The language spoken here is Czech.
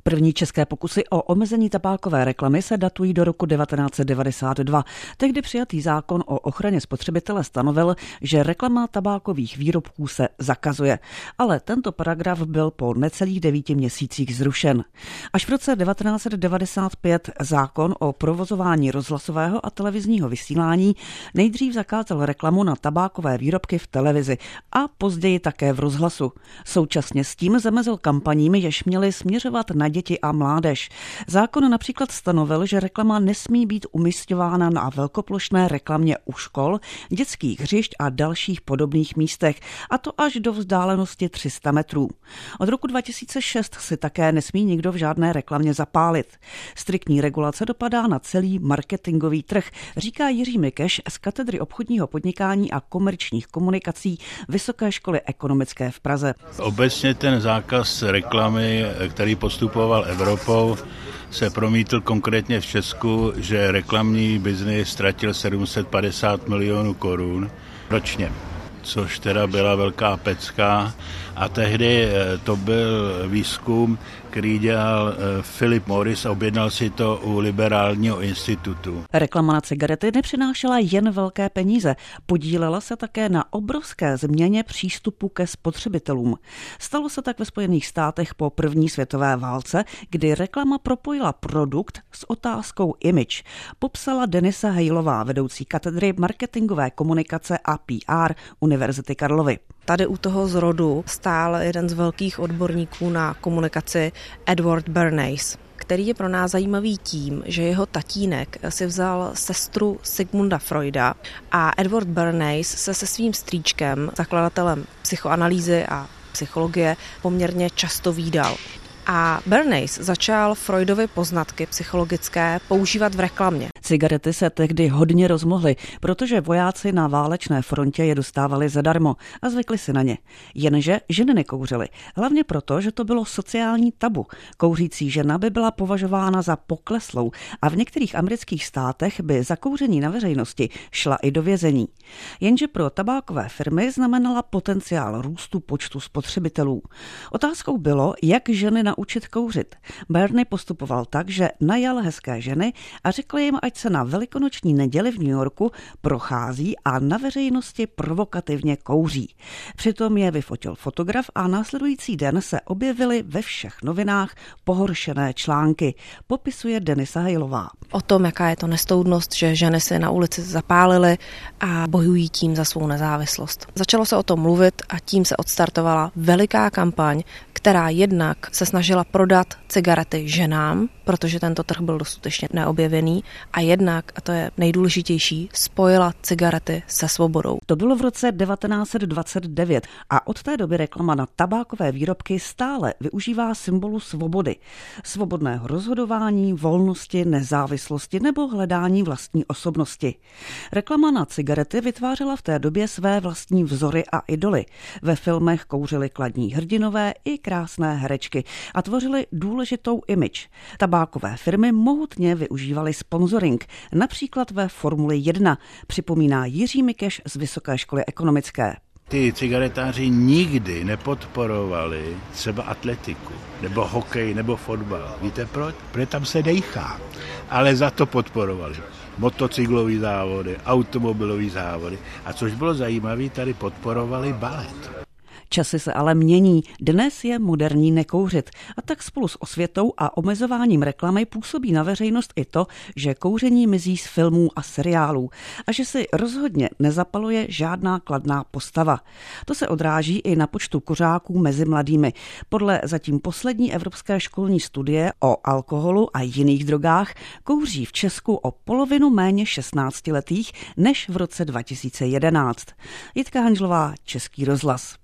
První české pokusy o omezení tabákové reklamy se datují do roku 1992. Tehdy přijatý zákon o ochraně spotřebitele stanovil, že reklama tabákových výrobků se zakazuje. Ale tento paragraf byl po necelých 9 měsících zrušen. Až v roce 1995 zákon o provozování rozhlasového a televizního vysílání nejdřív zakázal reklamu na tabákové výrobky v televizi a později také v rozhlasu. Současně s tím zamezil kampaním, jež měly směřovat na děti a mládež. Zákon například stanovil, že reklama nesmí být umisťována na velkoplošné reklamě u škol, dětských hřišť a dalších podobných místech, a to až do vzdálenosti 300 metrů. Od roku 2006 si také nesmí nikdo v žádné reklamě zapálit. Striktní regulace dopadá na celý marketingový trh, říká Jiří Mikeš z katedry obchodního podnikání a komerčních komunikací Vysoké školy ekonomické v Praze. Obecně ten zákaz reklamy, který postupoval Evropou, se promítl konkrétně v Česku, že reklamní biznis ztratil 750 milionů korun ročně, což teda byla velká pecka. A tehdy to byl výzkum, který dělal Philip Morris a objednal si to u Liberálního institutu. Reklama na cigarety nepřinášela jen velké peníze, podílela se také na obrovské změně přístupu ke spotřebitelům. Stalo se tak ve Spojených státech po první světové válce, kdy reklama propojila produkt s otázkou image, popsala Denisa Hejlová, vedoucí katedry marketingové komunikace a PR Univerzity Karlovy. Tady u toho zrodu stál jeden z velkých odborníků na komunikaci Edward Bernays, který je pro nás zajímavý tím, že jeho tatínek si vzal sestru Sigmunda Freuda a Edward Bernays se svým strýčkem, zakladatelem psychoanalýzy a psychologie, poměrně často vídal. A Bernays začal Freudovy poznatky psychologické používat v reklamě. Cigarety se tehdy hodně rozmohly, protože vojáci na válečné frontě je dostávali zadarmo a zvykli si na ně. Jenže ženy nekouřily, hlavně proto, že to bylo sociální tabu. Kouřící žena by byla považována za pokleslou a v některých amerických státech by za kouření na veřejnosti šla i do vězení. Jenže pro tabákové firmy znamenala potenciál růstu počtu spotřebitelů. Otázkou bylo, jak ženy naučit kouřit. Bernie postupoval tak, že najal hezké ženy a řekl jim, ať se na velikonoční neděli v New Yorku prochází a na veřejnosti provokativně kouří. Přitom je vyfotil fotograf a následující den se objevily ve všech novinách pohoršené články, popisuje Denisa Hejlová. O tom, jaká je to nestoudnost, že ženy se na ulici zapálily a bojují tím za svou nezávislost. Začalo se o tom mluvit a tím se odstartovala veliká kampaň, která jednak se snažila prodat cigarety ženám, protože tento trh byl dostatečně neobjevený, a jednak, a to je nejdůležitější, spojila cigarety se svobodou. To bylo v roce 1929 a od té doby reklama na tabákové výrobky stále využívá symbolu svobody. Svobodného rozhodování, volnosti, nezávislosti nebo hledání vlastní osobnosti. Reklama na cigarety vytvářela v té době své vlastní vzory a idoly. Ve filmech kouřili kladní hrdinové i krásné herečky a tvořili důležitou image. Tabákové firmy mohutně využívaly sponsoring, například ve Formuli 1, připomíná Jiří Mikeš z Vysoké školy ekonomické. Ty cigaretáři nikdy nepodporovali třeba atletiku, nebo hokej, nebo fotbal. Víte proč? Protože tam se dejchá. Ale za to podporovali motocyklový závody, automobilový závody. A což bylo zajímavé, tady podporovali balet. Časy se ale mění, dnes je moderní nekouřit a tak spolu s osvětou a omezováním reklamy působí na veřejnost i to, že kouření mizí z filmů a seriálů a že si rozhodně nezapaluje žádná kladná postava. To se odráží i na počtu kuřáků mezi mladými. Podle zatím poslední evropské školní studie o alkoholu a jiných drogách kouří v Česku o polovinu méně 16letých než v roce 2011. Jitka Hanžlová, Český rozhlas.